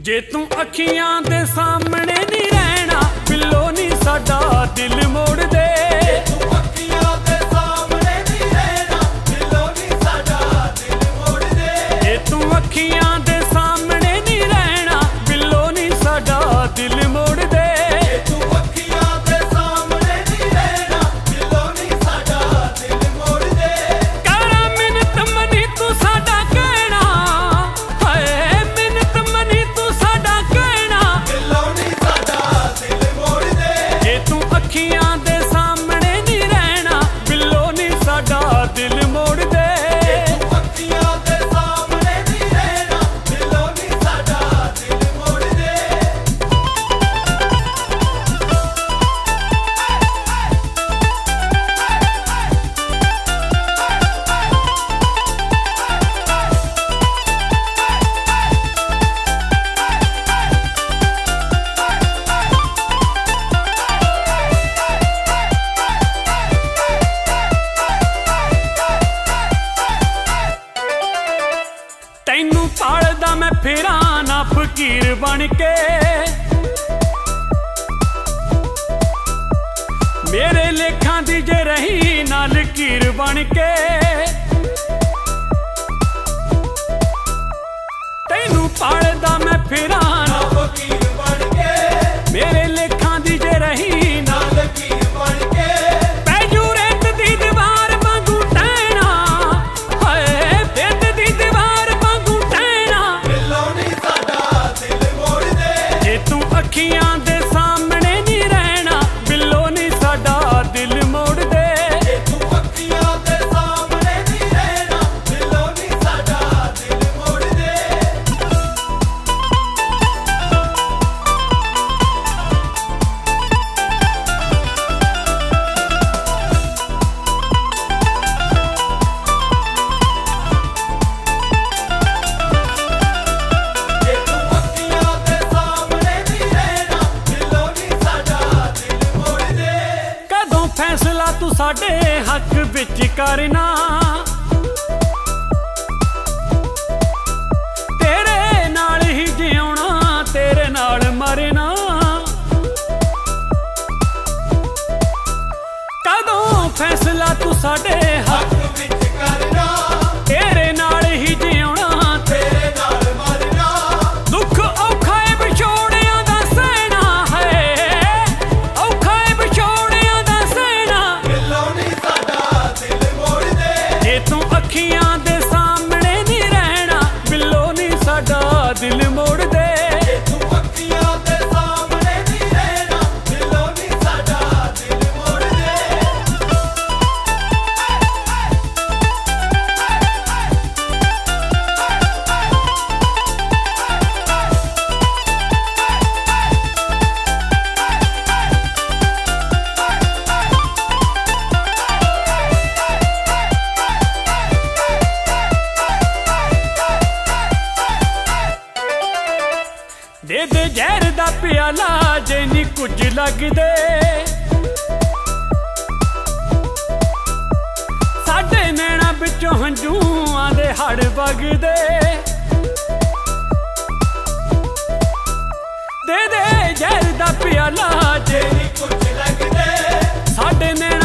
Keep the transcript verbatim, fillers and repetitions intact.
जे तू अखियां दे सामने नहीं रहना बिल्लो नी साडा दिल मोड़ दे। तू अखियां दे सामने नहीं रहना बिल्लो नी साडा दिल मोड़ दे। जे तू अखियां दे सामने नहीं रहना बिल्लो नी साडा दिल मोड़ दे। तू अखियां दे सामने नहीं रहना बिल्लो नी साडा दिल मोड़ दे। करा मिन्नत मनी तू साडा कहना हाय मिन्नत मनी तू साडा कहना बिल्लो नी साडा दिल मोड़ दे। जे तू अखियां दे सामने नहीं रहना बिल्लो नी साडा दिल मोड़ दे। तू अखियां दे सामने नहीं रहना बिल्लो नी साडा दिल मोड़ दे। तैनू पालदा मैं फिरा ना फकीर बन के मेरे लेखां दी जे रही ना लकीर बन के। तैनू पालदा मैं फिरा ना फकीर बन के मेरे लेखां दी जे रही ना लकीर बन के। पैजू रेत दी दीवार वांगू टहना हाय बेत दी दीवार वांगू टहना बिल्लो नी साडा दिल मोड़ दे। जे तू अखियां दे सामने नहीं रहना बिल्लो नी साडा दिल मोड़ दे। तू अखियां दे सामने नहीं रहना बिल्लो नी साडा दिल मोड़ दे। जे तू अखियां दे सामने नहीं रहना बिल्लो नी साडा दिल मोड़ दे। कदों फैसला तू साडे हक विच करना तेरे नाल ही जिउणा तेरे नाल मरना। कदों फैसला तू साडे हक हक विच करना तेरे नाल ही जिउणा तेरे नाल मरना। दुख औखा है विछोड़ियां दा सहना है औखा है विछोड़ियां दा सहना। बिल्लो नी साडा दिल मोड़ दे। जे तू अखियां दे सामने नहीं रहना बिल्लो नी साडा दिल मोड़ दे। तू अखियां दे सामने नहीं रहना बिल्लो नी साडा दिल मोड़ दे। दे दे जहर दा प्याला जे नी कुछ लगदे साडे नैना विचों हंझूआं दे हड़ वगदे। दे दे जहर दा प्याला जे तेरी कुछ लगदे साडे नैना